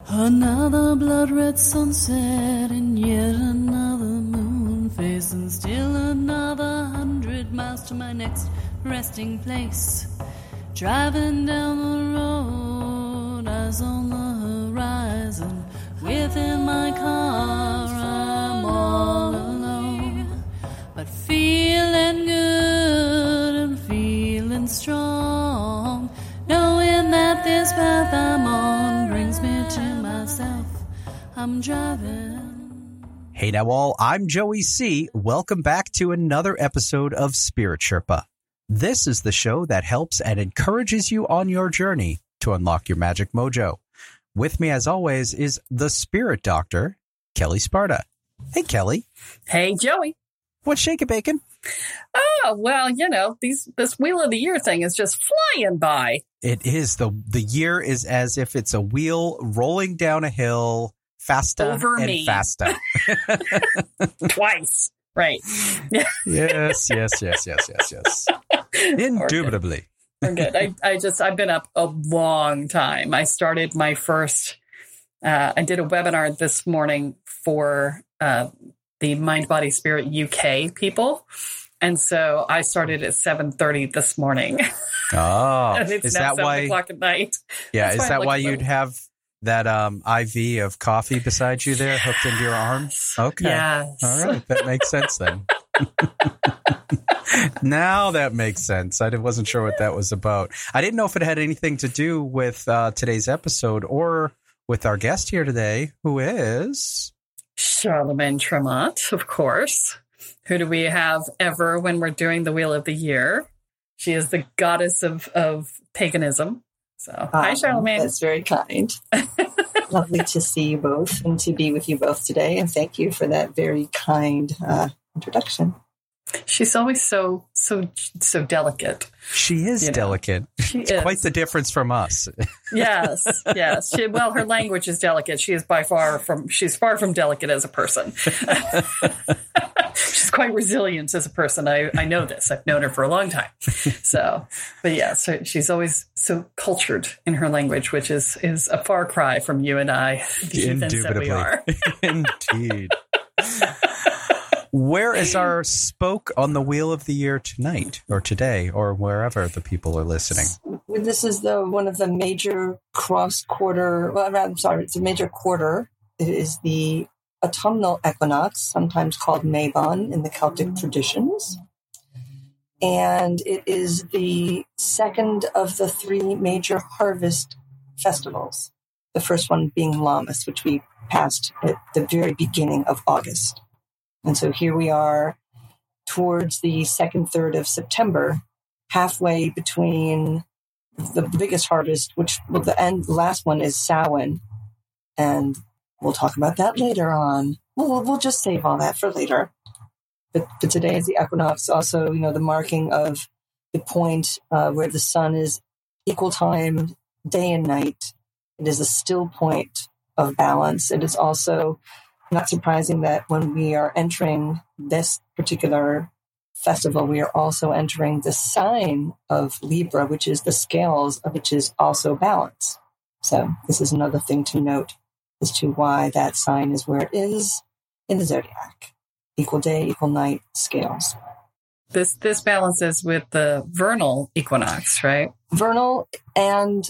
Another blood-red sunset and yet another moon face, and still another 100 miles to my next resting place. Driving down the road, eyes on the horizon. Within my car, I'm all alone, but feeling good and feeling strong, knowing that this path I'm on brings me to myself. I'm driving. Hey now all, I'm Joey C. Welcome back to another episode of Spirit Sherpa. This is the show that helps and encourages you on your journey to unlock your magic mojo. With me, as always, is the Spirit Doctor, Kelly Sparta. Hey, Kelly. Hey, Joey. What's shaking, bacon? Oh, well, you know, this Wheel of the Year thing is just flying by. It is. The year is as if it's a wheel rolling down a hill, faster over and me. faster. Twice. Right. Yes. Indubitably. We're good. I've been up a long time. I started my first, I did a webinar this morning for the Mind, Body, Spirit UK people. And so I started at 7:30 this morning. Oh, and it's is now that 7 why? o'clock at night. Yeah, That's is that why I'm you'd have that IV of coffee beside you there hooked into your arm? Okay. Yes. All right. That makes sense then. Now that makes sense. I wasn't sure what that was about. I didn't know if it had anything to do with today's episode or with our guest here today, who is Charlemagne Tremont, of course. Who do we have ever when we're doing the Wheel of the Year? She is the goddess of paganism. So, hi, Charlemagne. That's very kind. Lovely to see you both and to be with you both today. And thank you for that very kind introduction. She's always so delicate. She is delicate. It's quite the difference from us. Yes. Her language is delicate. She's far from delicate as a person. She's quite resilient as a person. I know this. I've known her for a long time. So she's always so cultured in her language, which is a far cry from you and I, the heathens that we are. Indeed. Where is our spoke on the Wheel of the Year tonight or today or wherever the people are listening? This is one of the major cross-quarter, it's a major quarter. It is the autumnal equinox, sometimes called Mabon in the Celtic traditions. And it is the second of the three major harvest festivals. The first one being Lammas, which we passed at the very beginning of August. And so here we are towards the second third of September, halfway between the biggest harvest, the last one is Samhain. And we'll talk about that later on. We'll just save all that for later. But today is the equinox, also, the marking of the point where the sun is equal time, day and night. It is a still point of balance. It is also not surprising that when we are entering this particular festival, we are also entering the sign of Libra, which is the scales, which is also balance. So this is another thing to note as to why that sign is where it is in the zodiac. Equal day, equal night, scales. This balances with the vernal equinox, right? Vernal and,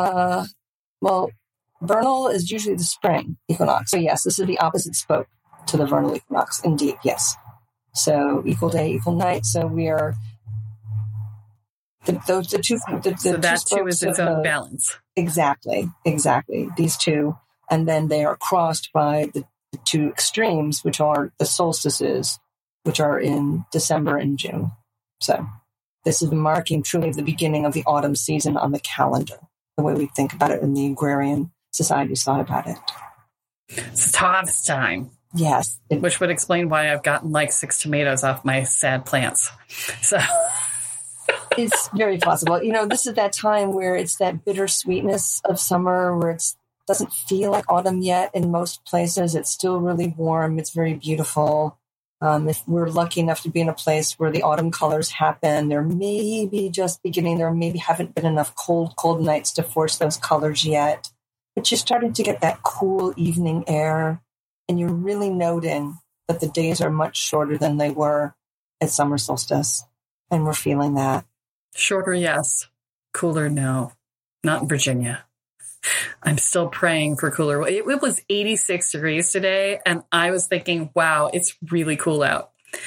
vernal is usually the spring equinox. So yes, this is the opposite spoke to the vernal equinox. Indeed, yes. So equal day, equal night. So we are the two. So that too is its own balance. Exactly. These two, and then they are crossed by the two extremes, which are the solstices, which are in December and June. So this is marking truly the beginning of the autumn season on the calendar, the way we think about it in the agrarian societies thought about it. It's harvest time. Yes. Which would explain why I've gotten like 6 tomatoes off my sad plants. So it's very possible. This is that time where it's that bittersweetness of summer where it doesn't feel like autumn yet in most places. It's still really warm. It's very beautiful. If we're lucky enough to be in a place where the autumn colors happen, there may be just beginning. There maybe haven't been enough cold nights to force those colors yet. but you're starting to get that cool evening air, and you're really noting that the days are much shorter than they were at summer solstice. And we're feeling that. Shorter, yes. Cooler, no. Not in Virginia. I'm still praying for cooler. It was 86 degrees today, and I was thinking, wow, it's really cool out.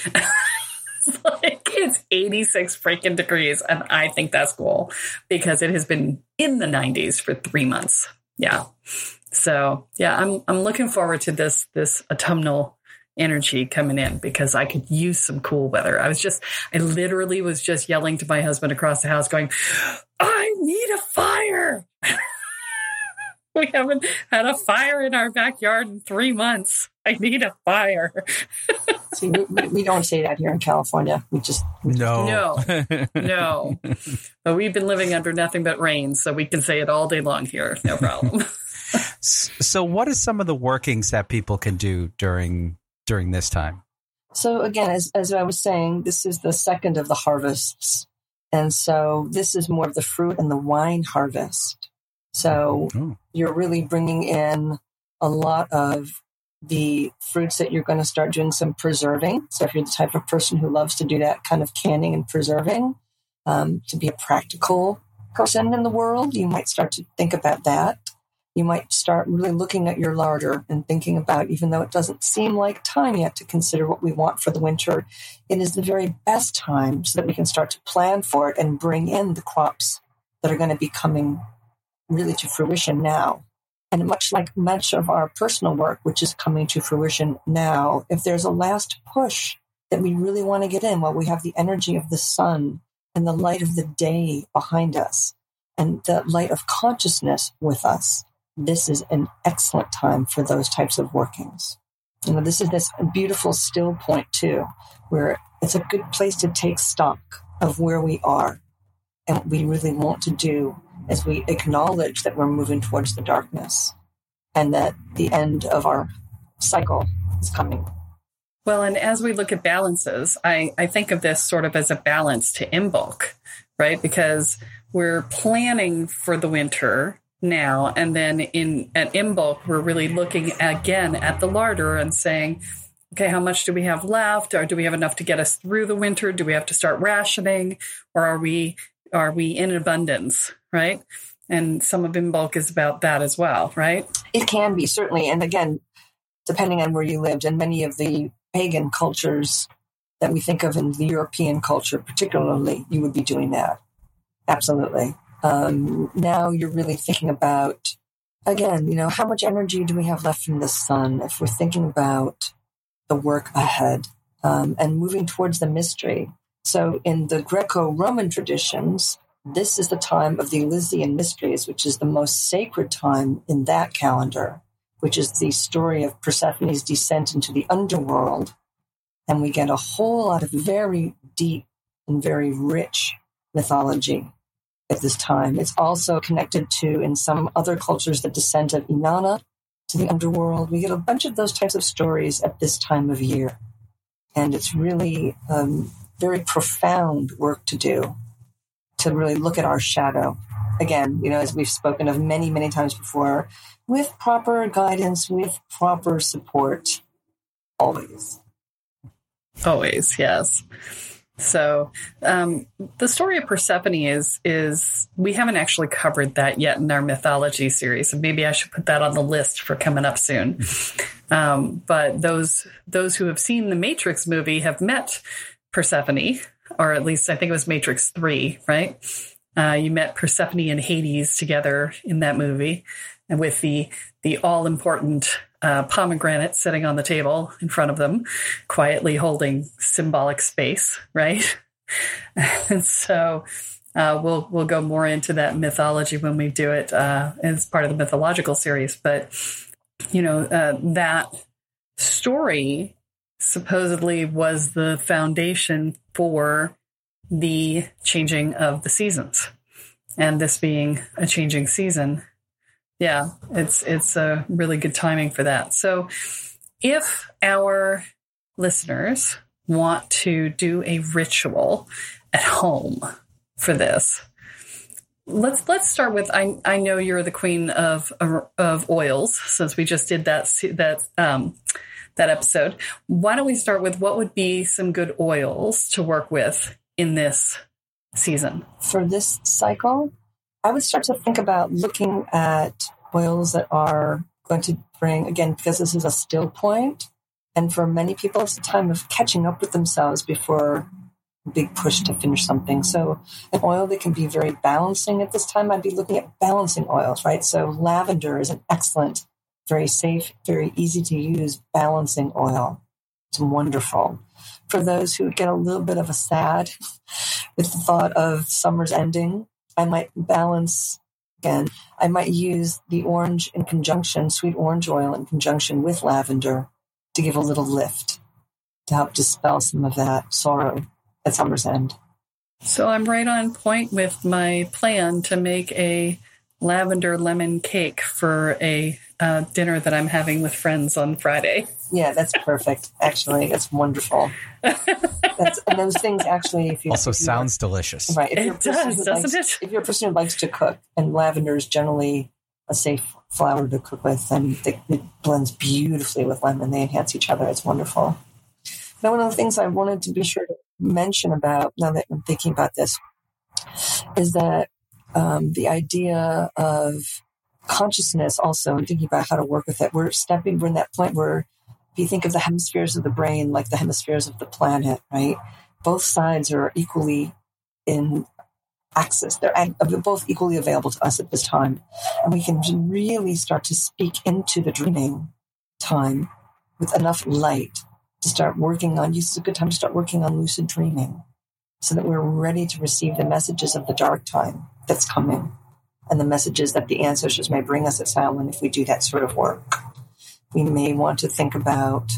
It's 86 freaking degrees, and I think that's cool because it has been in the 90s for 3 months. Yeah. So, yeah, I'm looking forward to this autumnal energy coming in because I could use some cool weather. I literally was just yelling to my husband across the house going, I need a fire. We haven't had a fire in our backyard in 3 months. I need a fire. See, we don't say that here in California. No. But we've been living under nothing but rain, so we can say it all day long here. No problem. So what is some of the workings that people can do during this time? So again, as I was saying, this is the second of the harvests. And so this is more of the fruit and the wine harvest. So you're really bringing in a lot of the fruits that you're going to start doing some preserving. So if you're the type of person who loves to do that kind of canning and preserving, to be a practical person in the world, you might start to think about that. You might start really looking at your larder and thinking about, even though it doesn't seem like time yet to consider what we want for the winter, it is the very best time so that we can start to plan for it and bring in the crops that are going to be coming really to fruition now. And much like much of our personal work, which is coming to fruition now, if there's a last push that we really want to get in while we have the energy of the sun and the light of the day behind us and the light of consciousness with us, this is an excellent time for those types of workings. This is this beautiful still point too, where it's a good place to take stock of where we are and what we really want to do as we acknowledge that we're moving towards the darkness and that the end of our cycle is coming. Well, and as we look at balances, I think of this sort of as a balance to Imbolc, right? Because we're planning for the winter now, and then at Imbolc, we're really looking again at the larder and saying, okay, how much do we have left? Or do we have enough to get us through the winter? Do we have to start rationing? Or are we in abundance, right? And some of Imbolc is about that as well, right? It can be, certainly. And again, depending on where you lived, and many of the pagan cultures that we think of in the European culture, particularly, you would be doing that. Absolutely. Now you're really thinking about, again, how much energy do we have left from the sun if we're thinking about the work ahead and moving towards the mystery. So in the Greco-Roman traditions, this is the time of the Elysian Mysteries, which is the most sacred time in that calendar, which is the story of Persephone's descent into the underworld. And we get a whole lot of very deep and very rich mythology at this time. It's also connected to, in some other cultures, the descent of Inanna to the underworld. We get a bunch of those types of stories at this time of year. And it's really very profound work to do, to really look at our shadow. Again, as we've spoken of many, many times before, with proper guidance, with proper support, always. Always, yes. So the story of Persephone is we haven't actually covered that yet in our mythology series. So maybe I should put that on the list for coming up soon. But those who have seen the Matrix movie have met Persephone, or at least I think it was Matrix 3, right? You met Persephone and Hades together in that movie, and with the all-important pomegranate sitting on the table in front of them, quietly holding symbolic space, right? And so we'll go more into that mythology when we do it as part of the mythological series. But, that story supposedly was the foundation for the changing of the seasons. And this being a changing season, yeah, it's a really good timing for that. So if our listeners want to do a ritual at home for this, let's start with, I know you're the queen of oils, since we just did that episode. Why don't we start with what would be some good oils to work with in this season? For this cycle, I would start to think about looking at oils that are going to bring, again, because this is a still point, and for many people, it's a time of catching up with themselves before a big push to finish something. So an oil that can be very balancing at this time, I'd be looking at balancing oils, right? So lavender is an excellent, very safe, very easy to use balancing oil. It's wonderful. For those who get a little bit of a sad with the thought of summer's ending, I might balance, again, I might use the orange in conjunction, sweet orange oil in conjunction with lavender to give a little lift, to help dispel some of that sorrow at summer's end. So I'm right on point with my plan to make a lavender lemon cake for a dinner that I'm having with friends on Friday. Yeah, that's perfect. Actually, that's wonderful. And those things actually, if you also sounds delicious, right? It does, doesn't it? If you're a person who likes to cook, and lavender is generally a safe flower to cook with, and it blends beautifully with lemon. They enhance each other. It's wonderful. Now, one of the things I wanted to be sure to mention about, now that I'm thinking about this, is that the idea of consciousness also, and thinking about how to work with it. We're in that point where, if you think of the hemispheres of the brain like the hemispheres of the planet, right? Both sides are equally in access. They're both equally available to us at this time. And we can really start to speak into the dreaming time with enough light to start working on, this is a good time to start working on lucid dreaming so that we're ready to receive the messages of the dark time that's coming and the messages that the ancestors may bring us at Samhain if we do that sort of work. We may want to think about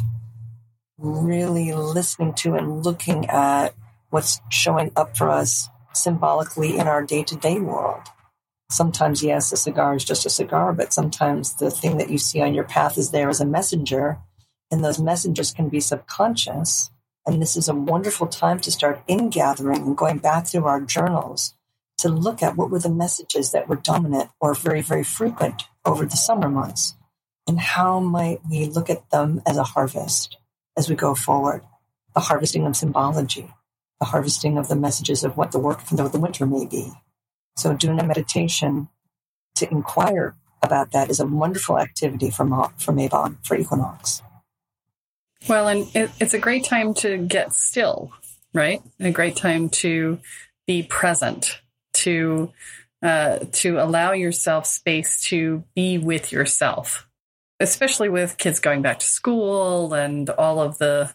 really listening to and looking at what's showing up for us symbolically in our day-to-day world. Sometimes, yes, a cigar is just a cigar, but sometimes the thing that you see on your path is there as a messenger, and those messengers can be subconscious. And this is a wonderful time to start ingathering and going back through our journals to look at what were the messages that were dominant or very, very frequent over the summer months. And how might we look at them as a harvest as we go forward? The harvesting of symbology, the harvesting of the messages of what the work of the winter may be. So doing a meditation to inquire about that is a wonderful activity for Mabon, for equinox. Well, and it's a great time to get still, right? A great time to be present, to allow yourself space to be with yourself, especially with kids going back to school and all of the,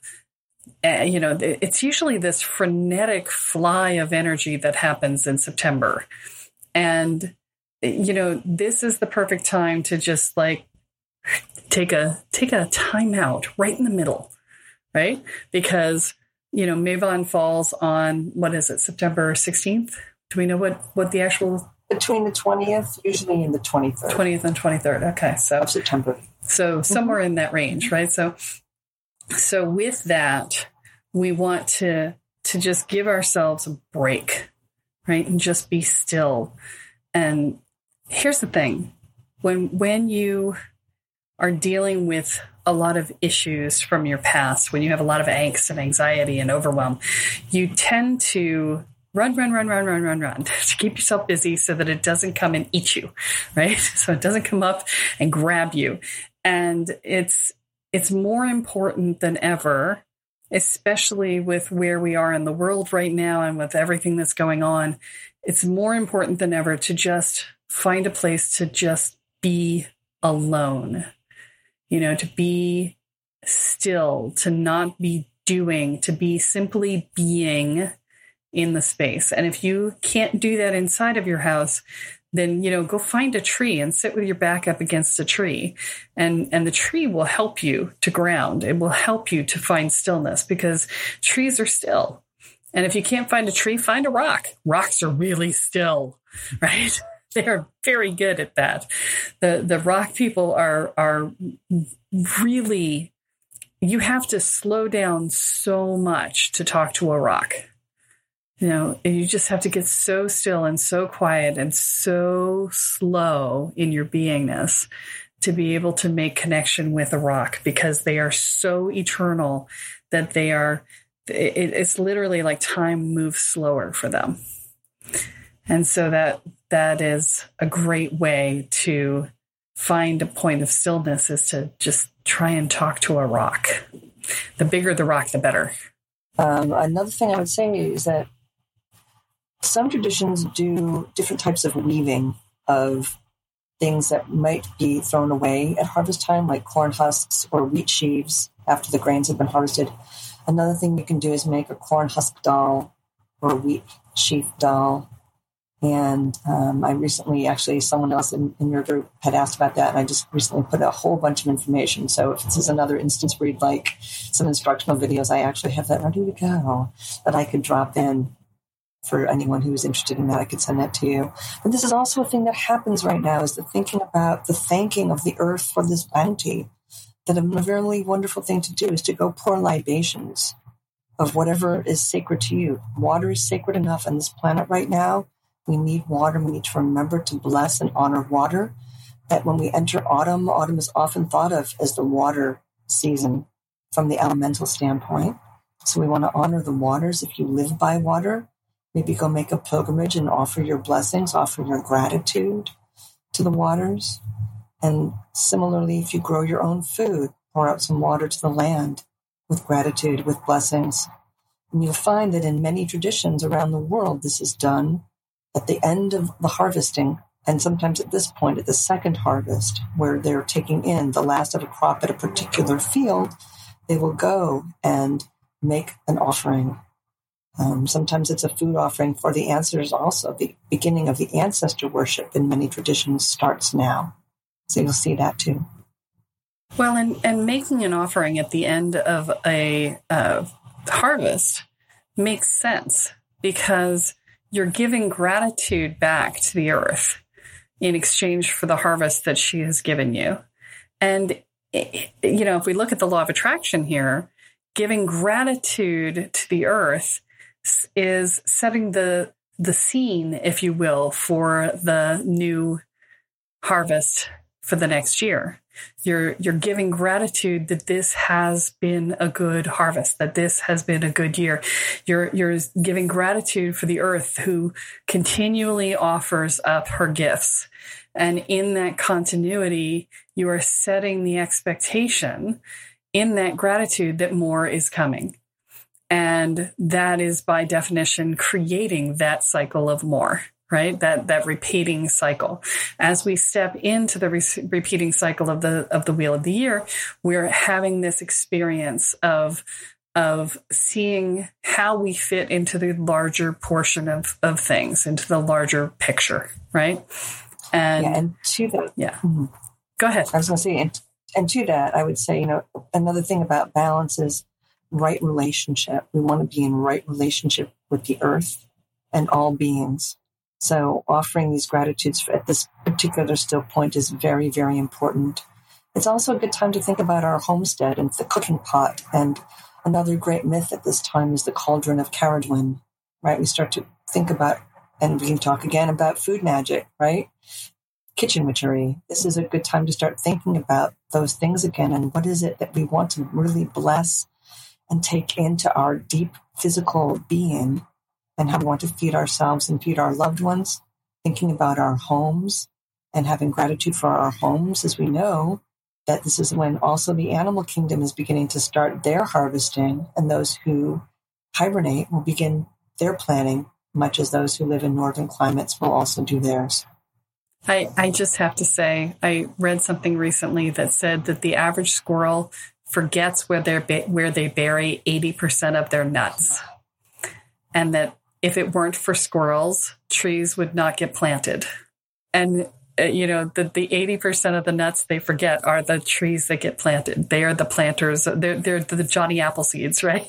it's usually this frenetic fly of energy that happens in September. And, this is the perfect time to just like take a time out right in the middle, right? Because, Mabon falls on, what is it, September 16th? Do we know what the actual... Between the 20th, usually and the 23rd. 20th and 23rd. Okay. So of September. So somewhere in that range, right? So with that, we want to just give ourselves a break, right? And just be still. And here's the thing. When you are dealing with a lot of issues from your past, when you have a lot of angst and anxiety and overwhelm, you tend to run to keep yourself busy so that it doesn't come and eat you, right? So it doesn't come up and grab you. And it's more important than ever, especially with where we are in the world right now and with everything that's going on. It's more important than ever to just find a place to just be alone, to be still, to not be doing, to be simply being in the space. And if you can't do that inside of your house, then, go find a tree and sit with your back up against a tree. And the tree will help you to ground. It will help you to find stillness because trees are still. And if you can't find a tree, find a rock. Rocks are really still, right? They're very good at that. The rock people are really, you have to slow down so much to talk to a rock. you just have to get so still and so quiet and so slow in your beingness to be able to make connection with a rock, because they are so eternal that it's literally like time moves slower for them. And so that is a great way to find a point of stillness, is to just try and talk to a rock. The bigger the rock, the better. Another thing I would say is that some traditions do different types of weaving of things that might be thrown away at harvest time, like corn husks or wheat sheaves after the grains have been harvested. Another thing you can do is make a corn husk doll or a wheat sheaf doll. And I recently, actually, someone else in your group had asked about that, and I just recently put a whole bunch of information. So if this is another instance where you'd like some instructional videos, I actually have that ready to go that I could drop in for anyone who is interested in that. I could send that to you. But this is also a thing that happens right now, is the thinking about the thanking of the earth for this bounty. That a really wonderful thing to do is to go pour libations of whatever is sacred to you. Water is sacred enough on this planet right now. We need water. We need to remember to bless and honor water. That when we enter autumn, autumn is often thought of as the water season from the elemental standpoint. So we want to honor the waters. If you live by water, maybe go make a pilgrimage and offer your blessings, offer your gratitude to the waters. And similarly, if you grow your own food, pour out some water to the land with gratitude, with blessings. And you'll find that in many traditions around the world, this is done at the end of the harvesting, and sometimes at this point, at the second harvest, where they're taking in the last of a crop at a particular field, they will go and make an offering. Sometimes it's a food offering for the ancestors also. The beginning of the ancestor worship in many traditions starts now. So you'll see that too. Well, and making an offering at the end of a harvest makes sense, because you're giving gratitude back to the earth in exchange for the harvest that she has given you. And, if we look at the law of attraction here, giving gratitude to the earth is setting the scene, if you will, for the new harvest for the next year. You're giving gratitude that this has been a good harvest, that this has been a good year. You're giving gratitude for the earth, who continually offers up her gifts. And in that continuity, you are setting the expectation in that gratitude that more is coming. And that is by definition creating that cycle of more. Right? That repeating cycle. As we step into the repeating cycle of the wheel of the year, we're having this experience of seeing how we fit into the larger portion of things, into the larger picture, right? And to that, Mm-hmm. Go ahead. I was going to say, and to that, I would say, another thing about balance is right relationship. We want to be in right relationship with the earth and all beings. So offering these gratitudes at this particular still point is very, very important. It's also a good time to think about our homestead and the cooking pot. And another great myth at this time is the cauldron of Caradwyn, right? We start to think about, and we can talk again about food magic, right? Kitchen witchery. This is a good time to start thinking about those things again. And what is it that we want to really bless and take into our deep physical being, and how we want to feed ourselves and feed our loved ones, thinking about our homes and having gratitude for our homes, as we know that this is when also the animal kingdom is beginning to start their harvesting, and those who hibernate will begin their planning, much as those who live in northern climates will also do theirs. I just have to say, I read something recently that said that the average squirrel forgets where they bury 80% of their nuts, and that if it weren't for squirrels, trees would not get planted. And, the 80% of the nuts they forget are the trees that get planted. They are the planters. They're the Johnny Appleseeds, right?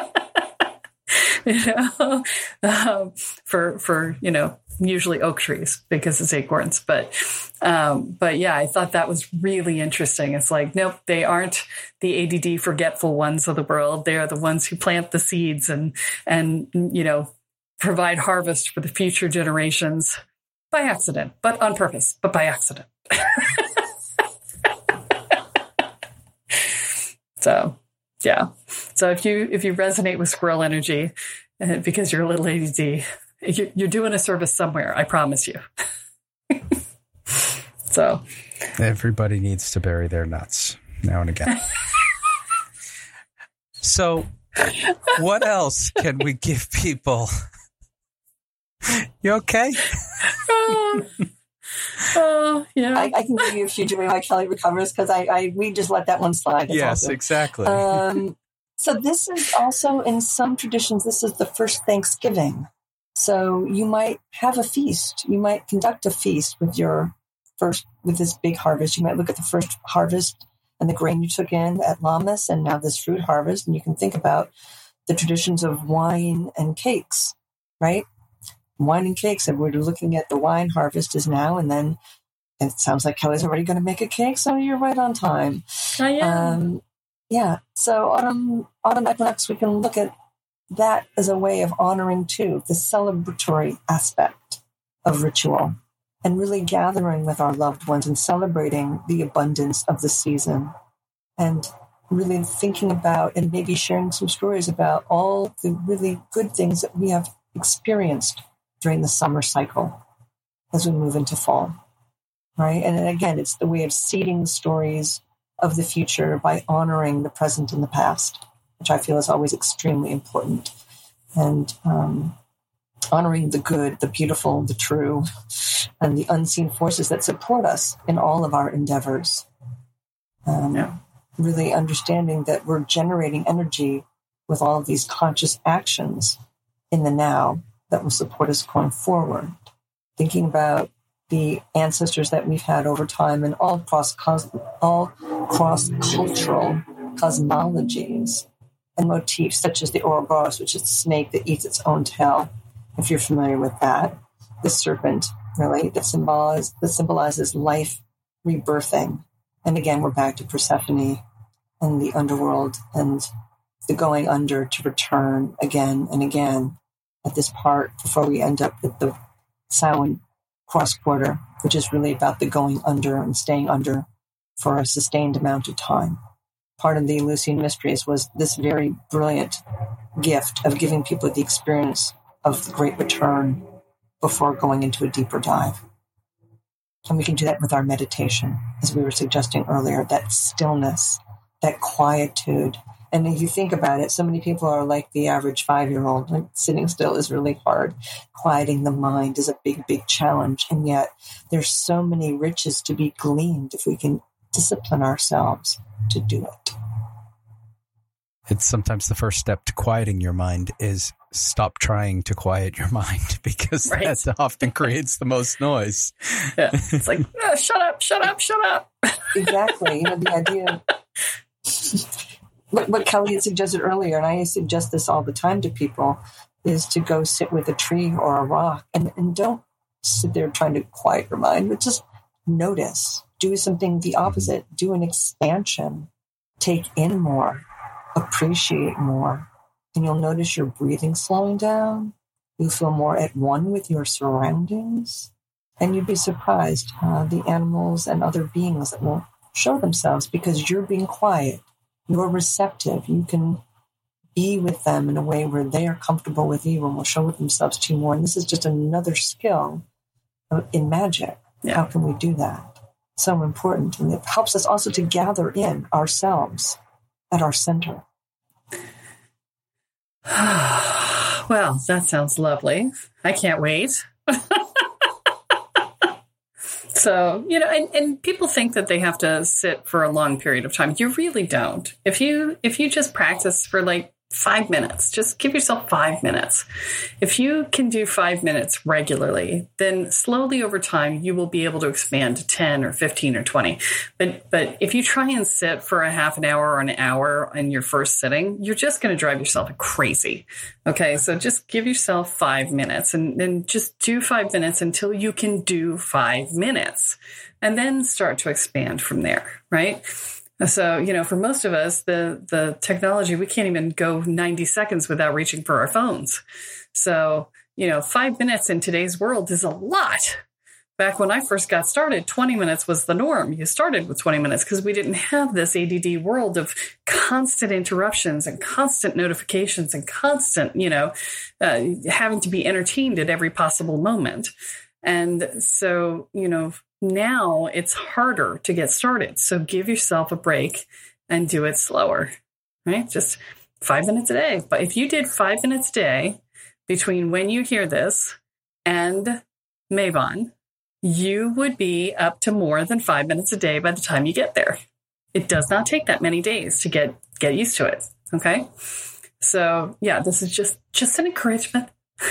For usually oak trees because it's acorns. But yeah, I thought that was really interesting. It's like, nope, they aren't the ADD forgetful ones of the world. They are the ones who plant the seeds and provide harvest for the future generations by accident, but on purpose, but by accident. So, yeah. So if you resonate with squirrel energy because you're a little ADD, you're doing a service somewhere, I promise you. So everybody needs to bury their nuts now and again. So what else can we give people? You okay? Yeah. I can give you a few Joey while Kelly recovers because we just let that one slide. It's yes, exactly. So this is also, in some traditions, this is the first Thanksgiving. So you might have a feast. You might conduct a feast with this big harvest. You might look at the first harvest and the grain you took in at Lammas and now this fruit harvest. And you can think about the traditions of wine and cakes, right? Wine and cakes. And we're looking at the wine harvest is now, and then it sounds like Kelly's already going to make a cake. So you're right on time. I am. Yeah. So autumn equinox, we can look at that as a way of honoring too, the celebratory aspect of ritual and really gathering with our loved ones and celebrating the abundance of the season and really thinking about and maybe sharing some stories about all the really good things that we have experienced during the summer cycle as we move into fall, right? And then again, it's the way of seeding the stories of the future by honoring the present and the past, which I feel is always extremely important. And honoring the good, the beautiful, the true, and the unseen forces that support us in all of our endeavors. Really understanding that we're generating energy with all of these conscious actions in the now that will support us going forward. Thinking about the ancestors that we've had over time and all cross-cultural cosmologies and motifs, such as the Ouroboros, which is the snake that eats its own tail, if you're familiar with that. The serpent, really, that symbolizes life rebirthing. And again, we're back to Persephone and the underworld and the going under to return again and again at this part before we end up with the Samhain cross quarter, which is really about the going under and staying under for a sustained amount of time. Part of the Eleusinian Mysteries was this very brilliant gift of giving people the experience of the great return before going into a deeper dive. And we can do that with our meditation, as we were suggesting earlier, that stillness, that quietude. And if you think about it, so many people are like the average 5-year-old. Like, sitting still is really hard. Quieting the mind is a big, big challenge. And yet there's so many riches to be gleaned if we can discipline ourselves to do it. It's sometimes the first step to quieting your mind is stop trying to quiet your mind, because that often creates the most noise. Yeah. It's like, oh, shut up, shut up, shut up. Exactly. The idea what Kelly had suggested earlier, and I suggest this all the time to people, is to go sit with a tree or a rock and don't sit there trying to quiet your mind, but just notice. Do something the opposite. Do an expansion. Take in more. Appreciate more. And you'll notice your breathing slowing down. You'll feel more at one with your surroundings. And you'd be surprised the animals and other beings that will show themselves because you're being quiet. You're receptive. You can be with them in a way where they are comfortable with you and will show themselves to you more. And this is just another skill in magic. Yeah. How can we do that? So important. And it helps us also to gather in ourselves at our center. Well, that sounds lovely. I can't wait. So, and people think that they have to sit for a long period of time. You really don't. If you just practice for like 5 minutes, just give yourself 5 minutes. If you can do 5 minutes regularly, then slowly over time, you will be able to expand to 10 or 15 or 20. But if you try and sit for a half an hour or an hour in your first sitting, you're just going to drive yourself crazy. Okay. So just give yourself 5 minutes and just do 5 minutes until you can do 5 minutes, and then start to expand from there. Right. So, for most of us, the technology, we can't even go 90 seconds without reaching for our phones. So, 5 minutes in today's world is a lot. Back when I first got started, 20 minutes was the norm. You started with 20 minutes because we didn't have this ADD world of constant interruptions and constant notifications and constant, having to be entertained at every possible moment. And so, now it's harder to get started. So give yourself a break and do it slower, right? Just 5 minutes a day. But if you did 5 minutes a day between when you hear this and Mabon, you would be up to more than 5 minutes a day by the time you get there. It does not take that many days to get used to it. Okay. So yeah, this is just an encouragement.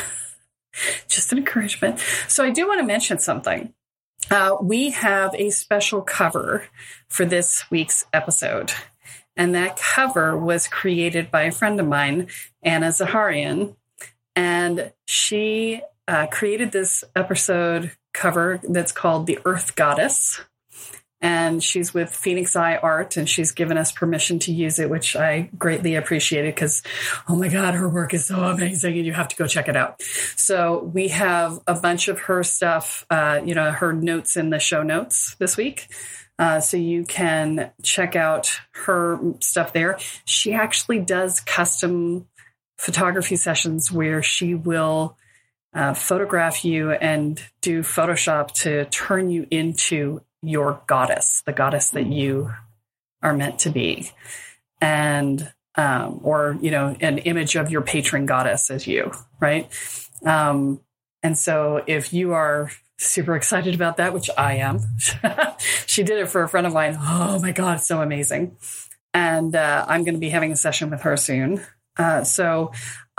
Just an encouragement. So I do want to mention something. We have a special cover for this week's episode. And that cover was created by a friend of mine, Anna Zaharian. And she created this episode cover that's called The Earth Goddess. And she's with Phoenix Eye Art, and she's given us permission to use it, which I greatly appreciated because, oh my God, her work is so amazing and you have to go check it out. So we have a bunch of her stuff, her notes in the show notes this week. So you can check out her stuff there. She actually does custom photography sessions where she will photograph you and do Photoshop to turn you into your goddess, the goddess that you are meant to be. And, or, an image of your patron goddess as you, right? And so if you are super excited about that, which I am, she did it for a friend of mine. Oh my God, it's so amazing. And, I'm going to be having a session with her soon. So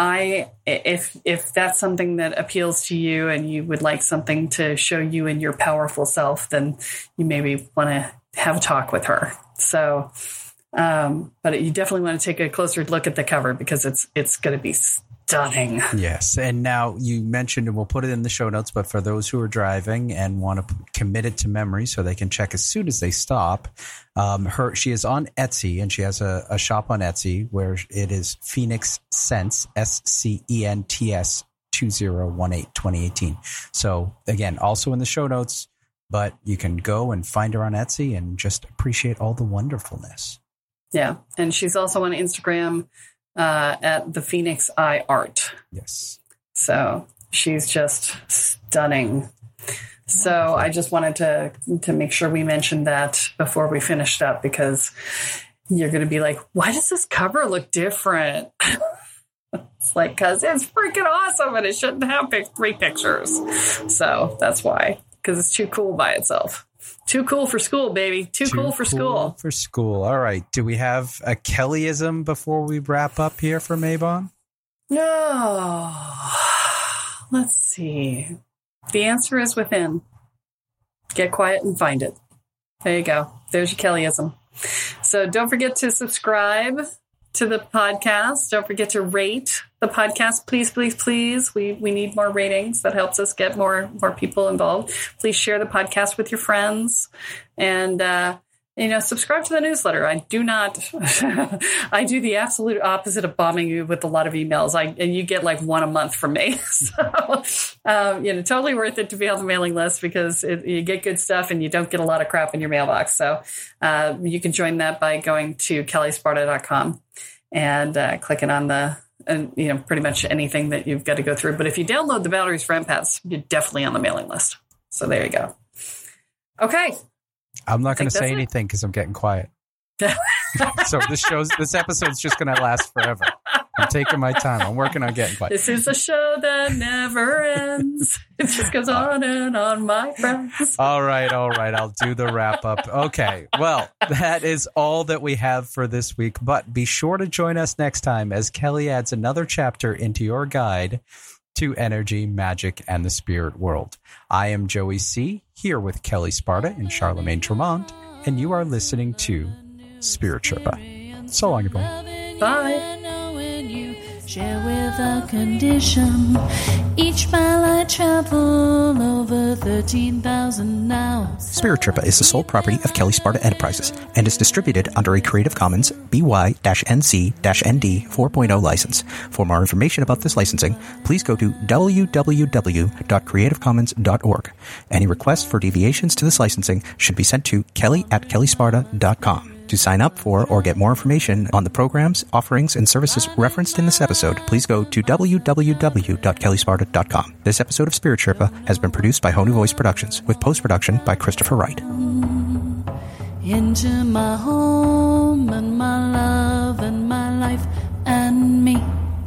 if that's something that appeals to you and you would like something to show you in your powerful self, then you maybe want to have a talk with her. So, but you definitely want to take a closer look at the cover because it's going to be stunning. Yes. And now you mentioned, and we'll put it in the show notes, but for those who are driving and want to commit it to memory so they can check as soon as they stop, she is on Etsy, and she has a shop on Etsy where it is Phoenix Scents, SCENTS 2018. So again, also in the show notes, but you can go and find her on Etsy and just appreciate all the wonderfulness. Yeah. And she's also on Instagram, at the Phoenix Eye Art. Yes. So she's just stunning. So I just wanted to make sure we mentioned that before we finished up, because you're going to be like, why does this cover look different? It's like, because it's freaking awesome and it shouldn't have 3 pictures. So that's why, because it's too cool by itself. Too cool for school, baby. Too cool for school. For school. All right. Do we have a Kellyism before we wrap up here for Mabon? No. Let's see. The answer is within. Get quiet and find it. There you go. There's your Kellyism. So don't forget to subscribe to the podcast. Don't forget to rate the podcast. Please, please, please. We need more ratings. That helps us get more people involved. Please share the podcast with your friends and, subscribe to the newsletter. I do the absolute opposite of bombing you with a lot of emails. And you get like 1 a month from me. So, totally worth it to be on the mailing list because you get good stuff and you don't get a lot of crap in your mailbox. So, you can join that by going to kellysparta.com and, clicking on pretty much anything that you've got to go through. But if you download the Valerie's Friend Paths, you're definitely on the mailing list. So there you go. Okay. I'm not going to say anything because I'm getting quiet. So this episode's just going to last forever. I'm taking my time. I'm working on getting quiet. This is a show that never ends. It just goes on and on, my friends. All right. I'll do the wrap up. Okay. Well, that is all that we have for this week. But be sure to join us next time as Kelly adds another chapter into your guide to energy, magic, and the spirit world. I am Joey C., here with Kelly Sparta and Charlemagne Tremont, and you are listening to Spirit Sherpa. So long, everyone. Bye. share without condition. Each mile I travel over 13,000 now. Spirit Sherpa is the sole property of Kelly Sparta Enterprises and is distributed under a Creative Commons BY-NC-ND 4.0 license. For more information about this licensing, please go to www.creativecommons.org. Any requests for deviations to this licensing should be sent to kelly@kellysparta.com. To sign up for or get more information on the programs, offerings, and services referenced in this episode, please go to www.kellysparta.com. This episode of Spirit Sherpa has been produced by Honu Voice Productions, with post-production by Christopher Wright. Into my home and my love and my life and me.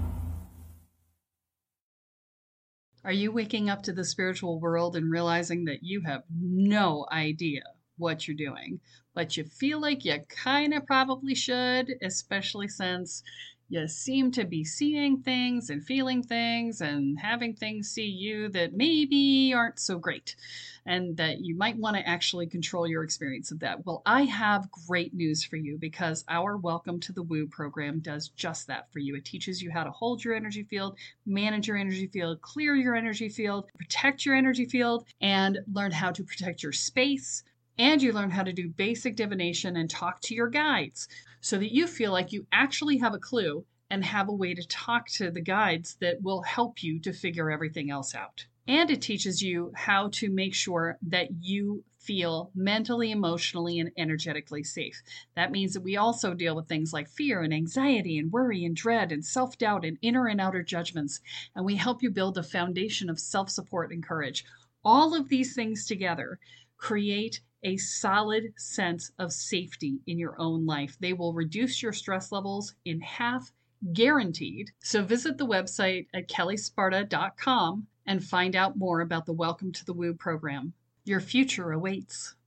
Are you waking up to the spiritual world and realizing that you have no idea what you're doing, but you feel like you kind of probably should, especially since you seem to be seeing things and feeling things and having things see you that maybe aren't so great, and that you might want to actually control your experience of that? Well, I have great news for you, because our Welcome to the Woo program does just that for you. It teaches you how to hold your energy field, manage your energy field, clear your energy field, protect your energy field, and learn how to protect your space. And you learn how to do basic divination and talk to your guides, so that you feel like you actually have a clue and have a way to talk to the guides that will help you to figure everything else out. And it teaches you how to make sure that you feel mentally, emotionally, and energetically safe. That means that we also deal with things like fear and anxiety and worry and dread and self-doubt and inner and outer judgments. And we help you build a foundation of self-support and courage. All of these things together create a solid sense of safety in your own life. They will reduce your stress levels in half, guaranteed. So visit the website at kellysparta.com and find out more about the Welcome to the Woo program. Your future awaits.